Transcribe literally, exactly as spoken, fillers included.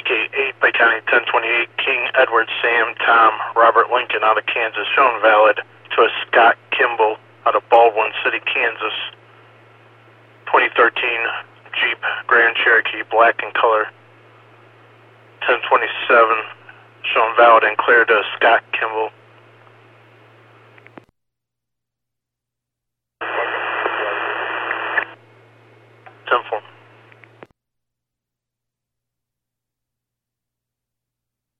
K eight by county ten twenty-eight, King Edward Sam Tom Robert Lincoln out of Kansas, shown valid to a Scott Kimball out of Baldwin City, Kansas. twenty thirteen Jeep Grand Cherokee, black in color, ten twenty-seven, shown valid and clear to Scott Kimball.